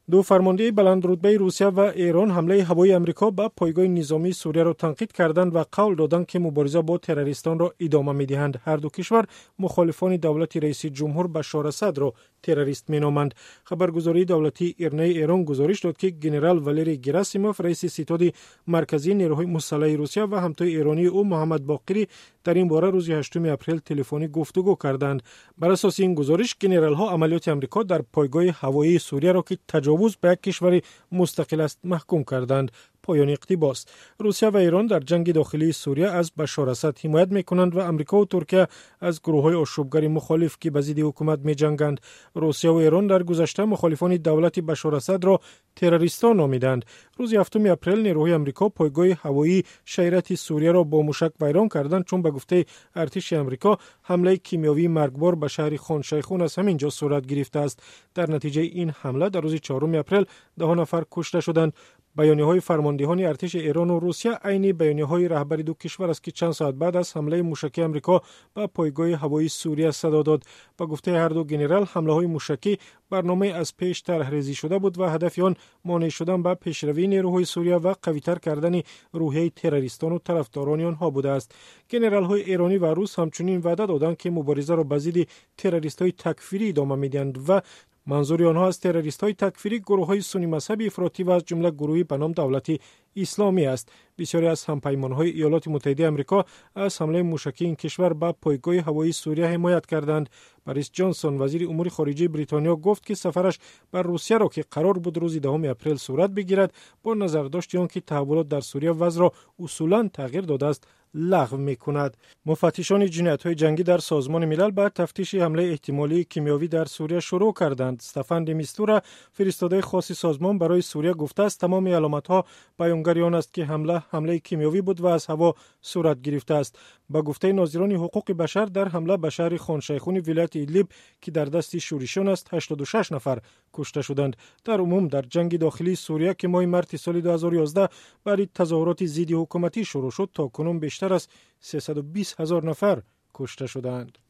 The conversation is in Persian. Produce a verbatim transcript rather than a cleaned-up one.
دو فرمانده بلند رتبه روسیه و ایران حمله هوایی آمریکا به پایگاه نظامی سوریه را تنقید کردند و قول دادند که مبارزه با تروریستان را ادامه می‌دهند. هر دو کشور مخالفان دولت رئیس جمهور بشار اسد را تروریست مینامند. خبرگزاری دولتی ایرنا ایران گزارش داد که ژنرال والری گراسیموف رئیس ستاد مرکزی نیروهای مسلح روسیه و همتای ایرانی او محمد باقری در این باره روز هشتم اپریل تلفنی گفتگو کردند. بر اساس این گزارش ژنرال ها عملیات آمریکا در پایگاه هوایی سوریه را که تجاوز به یک کشور مستقل است محکوم کردند. پایان اقتباس. روسیه و ایران در جنگ داخلی سوریه از بشار اسد حمایت می‌کنند و آمریکا و ترکیه از گروه‌های آشوبگر مخالف که به ضد حکومت می‌جنگند. روسیه و ایران در گذشته مخالفان دولت بشار اسد را تروریستان نامیدند. روز هفتم اپریل نیروهای آمریکا پایگاه هوایی شیرت سوریه را با موشک ویران کردند چون به گفته ارتش آمریکا حمله کیمیاوی مرگبار به شهر خان شیخون از همینجا صورت گرفته است. در نتیجه این حمله در روز چهارم اپریل ده نفر کشته شدند. بیانیه‌های فرماندهان ارتش ایران و روسیه عین بیانیه‌های رهبر دو کشور است که چند ساعت بعد از حمله موشکی آمریکا به پایگاه هوایی سوریه صدا داد. با گفته هر دو ژنرال حمله‌های موشکی برنامه از پیش طرح‌ریزی شده بود و هدف آن مانع شدن به پیشروی نیروهای سوریه و قوی‌تر کردن روحیه تروریستان و طرفداران آنها بوده است. ژنرال‌های ایرانی و روس همچنین وعده دادند که مبارزه را به ضد تروریست‌های تکفیری ادامه می‌دهند و منظور آنها از تروریست‌های تکفیری گروه‌های سنی مذهبی افراطی و از جمله گروهی به نام دولت اسلامی است. بسیاری از همپیمان‌های ایالات متحده آمریکا از حمله موشکی این کشور به پایگاه هوایی سوریه حمایت کردند. بوریس جانسون وزیر امور خارجه بریتانیا گفت که سفرش بر روسیه را که قرار بود روز دهم اپریل صورت بگیرد با نظرداشت آنکه تحولات در سوریه وضع را اصولاً تغییر داده است لغو می‌کند. مفتشان جنایت‌های جنگی در سازمان ملل به تفتیش حمله احتمالی کیمیاوی در سوریه شروع کردند. استفان د میستورا فرستاده خاص سازمان برای سوریه گفته است تمام علامت‌ها بیانگر آن است که حمله حمله کیمیاوی بود و از هوا صورت گرفته است. با گفته ناظران حقوق بشر در حمله به شهر خان شیخون ولایت ایدلیب که در دست شورشیان است هشتاد و شش نفر کشته شدند. در عموم در جنگ داخلی سوریه که ماه مارس سال دو هزار و یازده برای تظاهرات ضد حکومتی شروع شد تا کنون بیشتر از سیصد و بیست هزار نفر کشته شدند.